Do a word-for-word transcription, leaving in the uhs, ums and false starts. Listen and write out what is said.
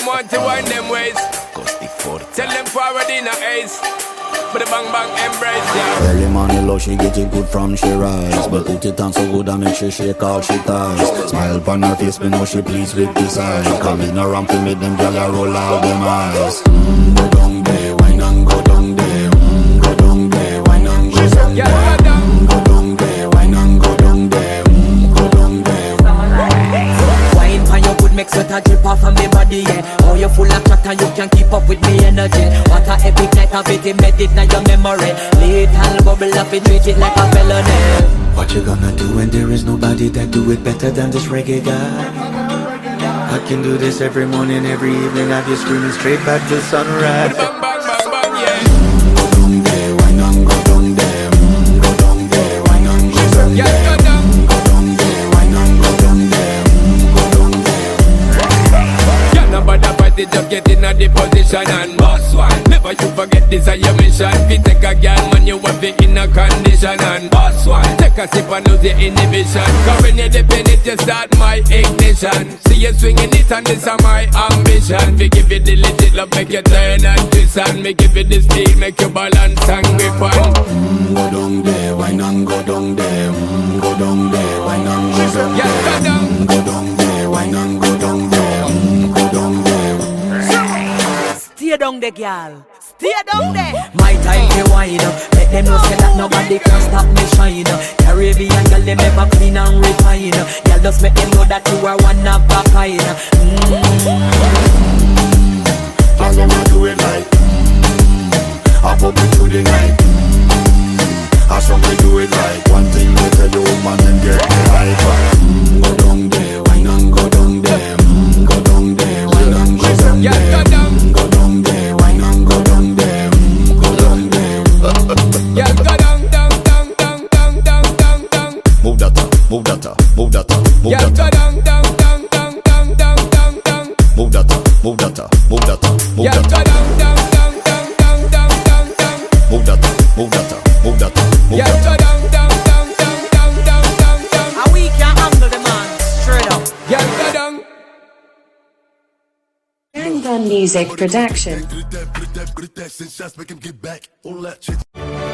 want to wind them ways. Tell them forward in a ace. But the bang bang embrace, yeah. Early money low, she get it good from she rise. But put it on so good and make she shake all she ties. Smile upon her face, me know she pleased with this eye. Coming around to make them gyal a roll out them eyes. Mm, go down there, wine and go down there. Mm, go down there, wine and go down there. Mm, go down there, wine and go down there. Mm, go down there. Wine for your good make sweat a drip off of me body, yeah. Oh, you full of crack and you can keep up with me energy. What a epic night of it, embedded in your memory. Little bubble up, it treat it like a felony. What you gonna do when there is nobody that do it better than this reggae guy? I can do this every morning, every evening. Have you screaming straight back to sunrise. Bang bang bang bang, yeah. Go down there, wine and go down there. Mm, go down there, wine and go down there. Yeah, go down. Mm, go down there, wine and go down there. Mm, go down there. Yeah, nobody fight it, just get in a the position and boss one. Never you forget this is your mission. If you take a girl, man, you want to in a condition and boss one. Take a sip and lose your inhibition. Cause when you dip in it, you start my ignition. See you swinging it and this is my ambition. We give you the legit love, make you turn and twist. And me give you the speed, make you balance and grip on. Mm, go down there, wine and go down there. Mm, go down there, wine and go down there. Yeah, go down. Mm, go down there, wine and go down there. Mm, go down there. Stay down there, girl. Stay down there. My time to wine up. Let them know say that nobody can stop me shine. Caribbean girl, they never clean and refine. Girl, just make them know that you are one of a kind. Girl, them a do it like mm, I bubble through the night. Mm, I some they do it like one thing they tell you, man, and get me hyper. Mm, go down there, wine and go down there. Mm, go down there, wine and go down Yeah, there. go down. Mm, go down there, wine and go down there. Mm, go down there. Yeah, go down, down, down, down, down, down, down, down. Move that up, move that up, move that up, move Yeah, that go up. down, down, down, down, down, down, down, down. Move that up, move that up, move that up, move Yeah, that go up. down, down, down, down, down, down, down, down. Move that up, move that up, move that up, move Yeah, that go up. down, down, down, down, down, down, down, down. And we can handle the man. Straight up. Yeah, go down. Hang Gun Music Production. Make him get back. All that shit.